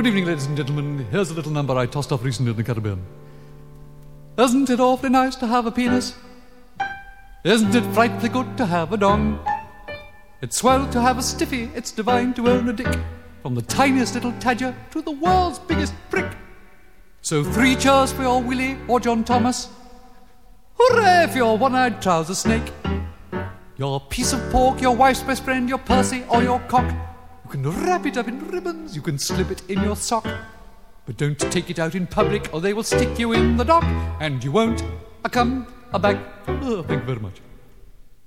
Good evening, ladies and gentlemen. Here's a little number I tossed off recently in the Caribbean. Isn't it awfully nice to have a penis? Isn't it frightfully good to have a dong? It's swell to have a stiffy, it's divine to own a dick. From the tiniest little tadger to the world's biggest prick. So 3 cheers for your Willie or John Thomas. Hooray for your one-eyed trouser snake. Your piece of pork, your wife's best friend, your Percy or your cock. You can wrap it up in ribbons, you can slip it in your sock. But don't take it out in public or they will stick you in the dock. And you won't come back. Oh, thank you very much.